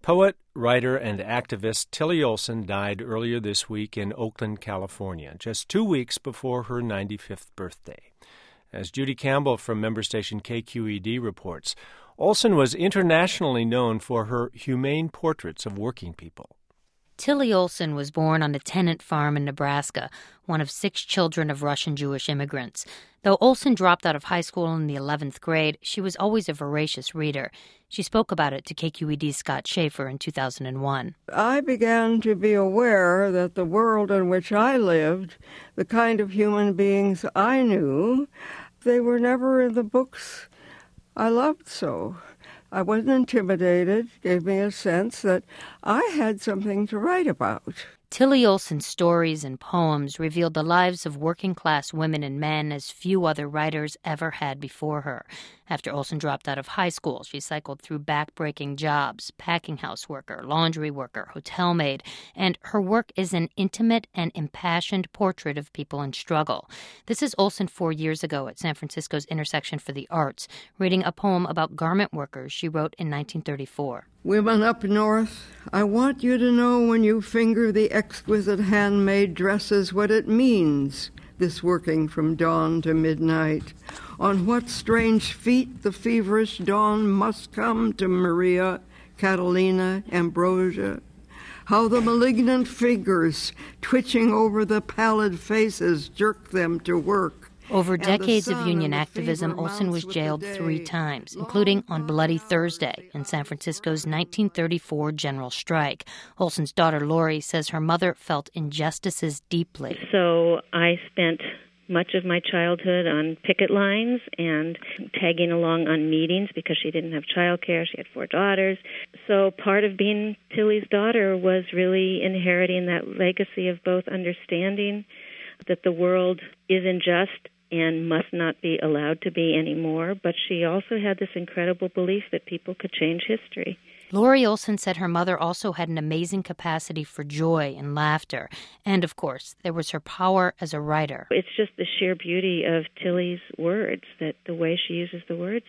Poet, writer, and activist Tillie Olsen died earlier this week in Oakland, California, just 2 weeks before her 95th birthday. As Judy Campbell from member station KQED reports, Olsen was internationally known for her humane portraits of working people. Tillie Olsen was born on a tenant farm in Nebraska, one of 6 children of Russian Jewish immigrants. Though Olsen dropped out of high school in the 11th grade, she was always a voracious reader. She spoke about it to KQED's Scott Schaefer in 2001. I began to be aware that the world in which I lived, the kind of human beings I knew, they were never in the books I loved so. I wasn't intimidated, gave me a sense that I had something to write about. Tillie Olsen's stories and poems revealed the lives of working-class women and men as few other writers ever had before her. After Olsen dropped out of high school, she cycled through back-breaking jobs, packing house worker, laundry worker, hotel maid, and her work is an intimate and impassioned portrait of people in struggle. This is Olsen 4 years ago at San Francisco's Intersection for the Arts, reading a poem about garment workers she wrote in 1934. Women up north, I want you to know when you finger the exquisite handmade dresses what it means, this working from dawn to midnight. On what strange feet the feverish dawn must come to Maria, Catalina, Ambrosia. How the malignant fingers twitching over the pallid faces jerk them to work. Over decades of union activism, Olsen was jailed 3 times, including on Bloody Thursday in San Francisco's 1934 general strike. Olsen's daughter, Lori, says her mother felt injustices deeply. So I spent much of my childhood on picket lines and tagging along on meetings because she didn't have childcare. She had 4 daughters. So part of being Tillie's daughter was really inheriting that legacy of both understanding that the world is unjust and must not be allowed to be anymore, but she also had this incredible belief that people could change history. Lori Olsen said her mother also had an amazing capacity for joy and laughter, and of course, there was her power as a writer. It's just the sheer beauty of Tillie's words, that the way she uses the words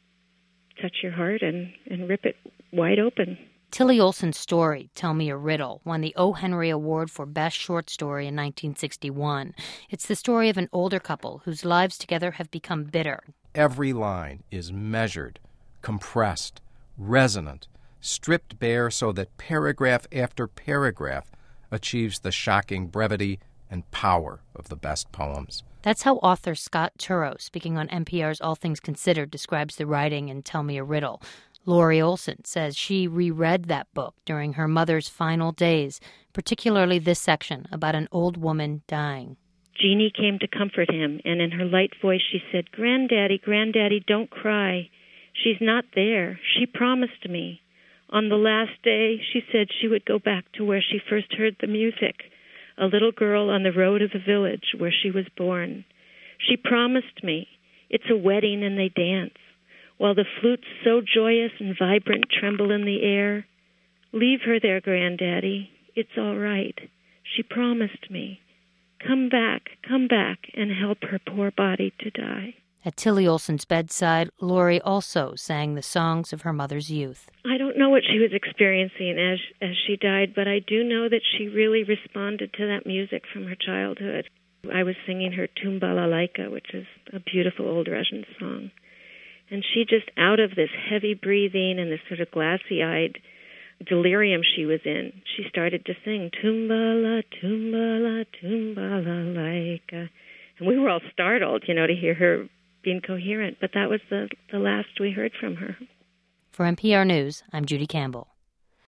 touch your heart and rip it wide open. Tillie Olsen's story, Tell Me a Riddle, won the O. Henry Award for Best Short Story in 1961. It's the story of an older couple whose lives together have become bitter. Every line is measured, compressed, resonant, stripped bare so that paragraph after paragraph achieves the shocking brevity and power of the best poems. That's how author Scott Turow, speaking on NPR's All Things Considered, describes the writing in Tell Me a Riddle. Lori Olsen says she reread that book during her mother's final days, particularly this section about an old woman dying. Jeannie came to comfort him, and in her light voice she said, "Granddaddy, Granddaddy, don't cry. She's not there. She promised me. On the last day, she said she would go back to where she first heard the music, a little girl on the road of the village where she was born. She promised me. It's a wedding and they dance, while the flutes so joyous and vibrant tremble in the air. Leave her there, Granddaddy. It's all right. She promised me. Come back, and help her poor body to die." At Tillie Olsen's bedside, Lori also sang the songs of her mother's youth. I don't know what she was experiencing as she died, but I do know that she really responded to that music from her childhood. I was singing her Tum Balalaika, which is a beautiful old Russian song. And she just, out of this heavy breathing and this sort of glassy-eyed delirium she was in, she started to sing Tumbala, Tumbala, Tumbalalaika. And we were all startled, to hear her being coherent. But that was the last we heard from her. For NPR News, I'm Judy Campbell.